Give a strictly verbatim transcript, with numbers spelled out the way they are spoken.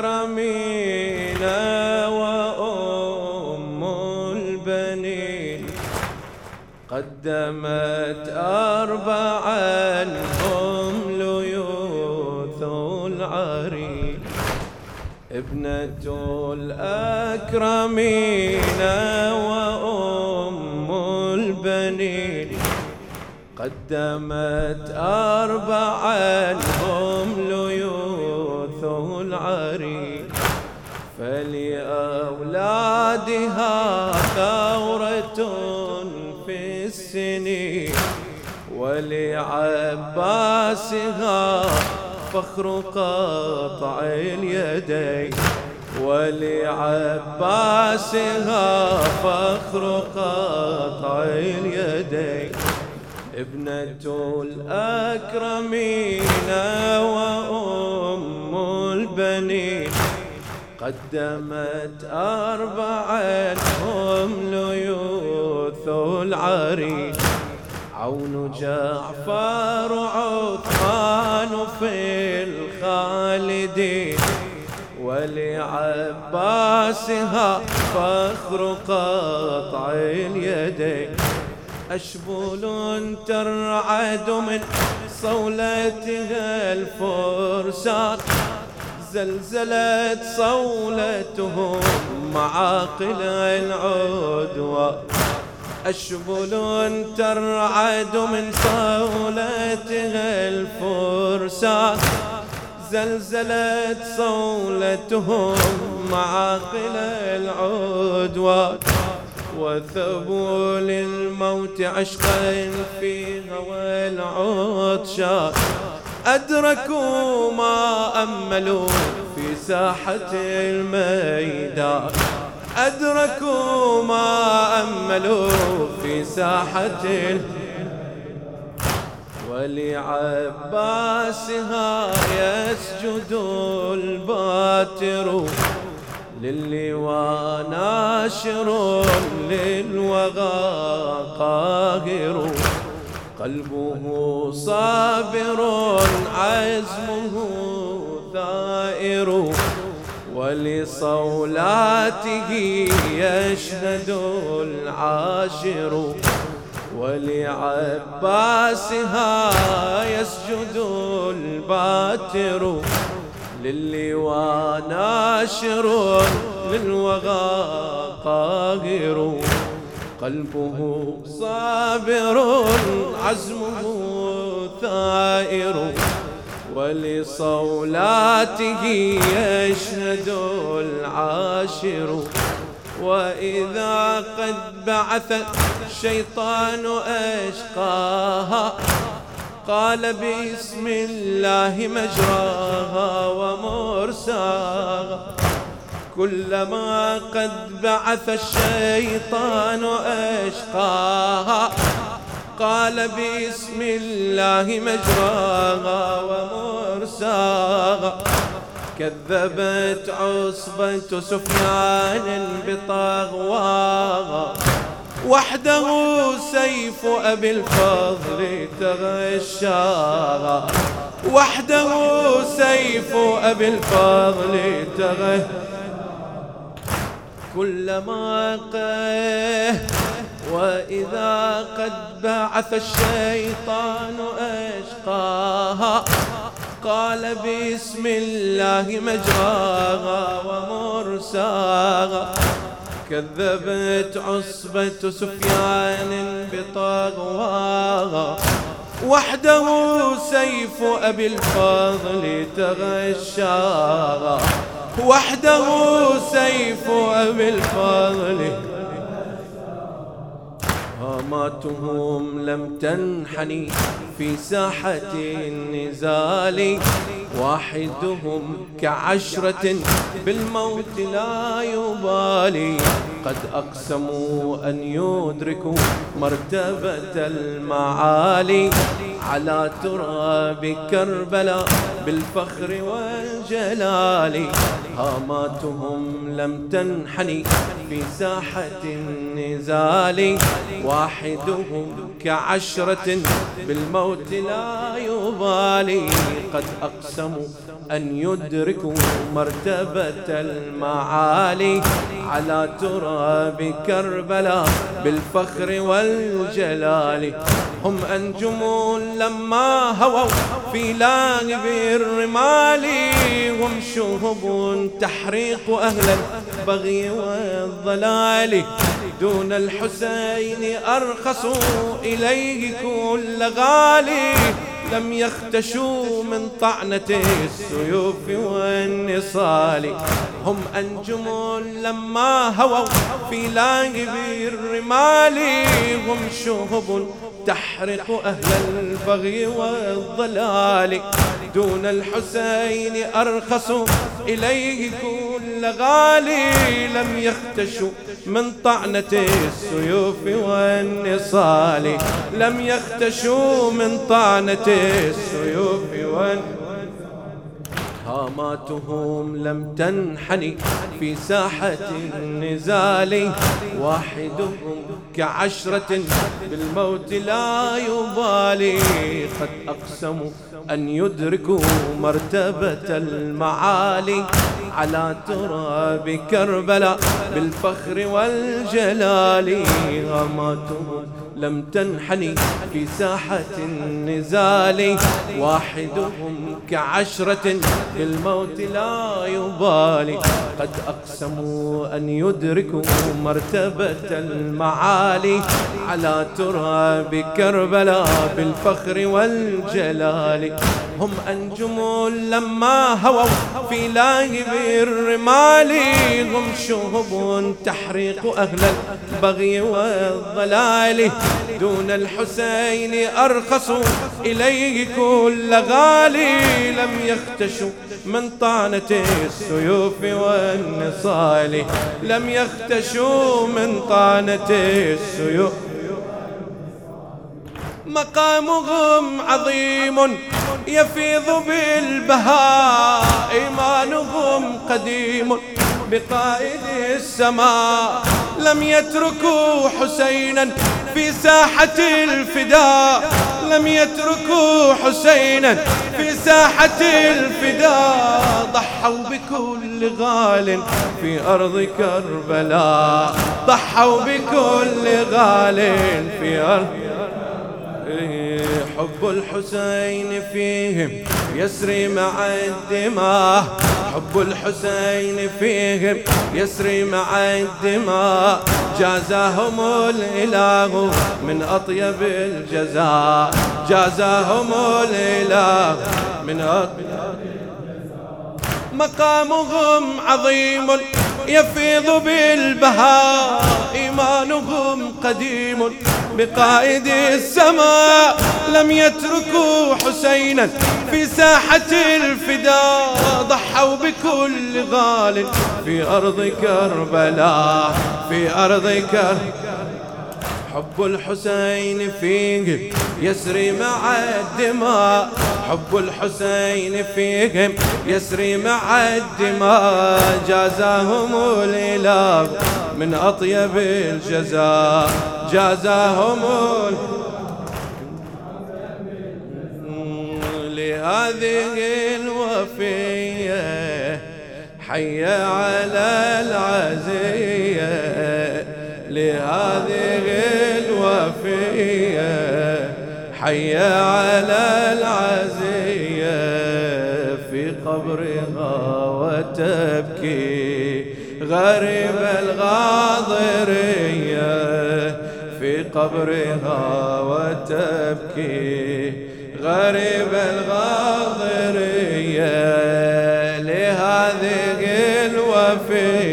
الأكرمين وأم البنين قدمت أربعا هم ليوث العرين ابنة الأكرمين وأم البنين قدمت أربعا هم ليوث العرين فلأولادها ثورة في السنين ولعباسها فخر قطع اليدين ولعباسها فخر قطع اليدين ابنة الأكرمين وأم البنين قدمت أربعا هم ليوث العرين عون جعفر عثمان في الخالدين ولعباسها فخر قطع اليدين أشبل ترعد من صولتها الفرسان زلزلت صولتهم معاقل العدوى أشبل ترعد من صولتها الفرسان زلزلت صولتهم معاقل العدوى وثبوا للموت عشقا في هوى العطشان أدركوا ما أملوا في ساحة الميدان أدركوا ما أملوا في ساحة ولعباسها يسجد الباتر للوى ناشر للوغى قاهر قلبه صابر عزمه ثائر ولصولاته يشهد العاشر ولعباسها يسجد الباتر للوى ناشر للوغى قاهر قلبه صابر عزمه ثائر ولصولاته يشهد العاشر وإذا قد بعث الشيطان أشقاها قال بسم الله مجراها ومرساها كلما قد بعث الشيطان أشقاها قال بسم الله مجراها ومرساها كذبت عصبة سفيان بطغواها وحده سيف أبي الفضل تغشاها وحده سيف أبي الفضل تغشاها كلما قاه وإذا قد بعث الشيطان أشقاها قال بسم الله مجراها ومرساها كذبت عصبة سفيان بطغواها وحده سيف أبي الفضل تغشاها وحده سيف أبي الفضل هاماتهم لم تنحني في ساحة النزال واحدهم كعشرة بالموت لا يبالي قد أقسموا أن يدركوا مرتبة المعالي على تراب كربلاء بالفخر والجلال. هاماتهم لم تنحني في ساحة النزال، واحدهم كعشرة بالموت لا يبالي. قد أقسموا أن يدركوا مرتبة المعالي، على تراب كربلاء بالفخر والجلال. هم أنجم لما هووا في لاهب الرمال، هم شهب تحريق أهل البغي والضلال. دون الحسين أرخصوا إليه كل غالي، لم يختشوا من طعنة السيوف والنصال. هم أنجم لما هووا في لاهب الرمال، هم شهب تحرق أهل البغي والضلال. دون الحسين أرخصوا إليه كل غالي، لم يختشوا من طعنة السيوف والنصال. لم يختشوا من طعنة السيوف والنصال. هاماتهم لم تنحني في ساحة النزال، واحدهم كعشرة بالموت لا يبالي. قد أقسموا أن يدركوا مرتبة المعالي، على تراب كربلاء بالفخر والجلال. هاماتهم لم تنحني في ساحة النزال، واحدهم كعشرة بالموت لا يبالي. قد أقسموا أن يدركوا مرتبة المعالي، على تراب كربلاء بالفخر والجلال. هم أنجم لما هووا في لاهب الرمال، هم شهب تحريق أهل البغي والضلال. دون الحسين أرخصوا إليه كل غالي، لم يختشوا من طعنة السيوف والنصال. لم يختشوا من طعنة السيوف. مقامهم عظيم يفيض بالبهاء، إيمانهم قديم بقائد السماء. لم يتركوا حسينا في ساحة الفداء، لم يتركوا حسينا في ساحة الفداء. ضحوا بكل غال في أرض كربلاء، ضحوا بكل غال في أرض. حب الحسين فيهم يسري مع الدماء، حب الحسين فيهم يسري مع الدماء. جازاهم الإله من أطيب الجزاء، جازاهم الإله من أطيب الجزاء. مقامهم عظيم يفيض بالبهاء، إيمانهم قديم بقائد السماء. لم يتركوا حسينا في ساحة الفداء، ضحوا بكل غال في أرض كربلاء، في أرض كربلاء. حب الحسين فيهم يسري مع الدماء، حب الحسين فيهم يسري مع الدماء. جازاهم الإله من أطيب الجزاء، جازاهم لهذه الوفية. حي على العزية لهذه الوفية، حي على العزية. في قبرها وتبكي غريب الغاضرية، في قبرها وتبكي غريب الغاضرية. لهذه الوفية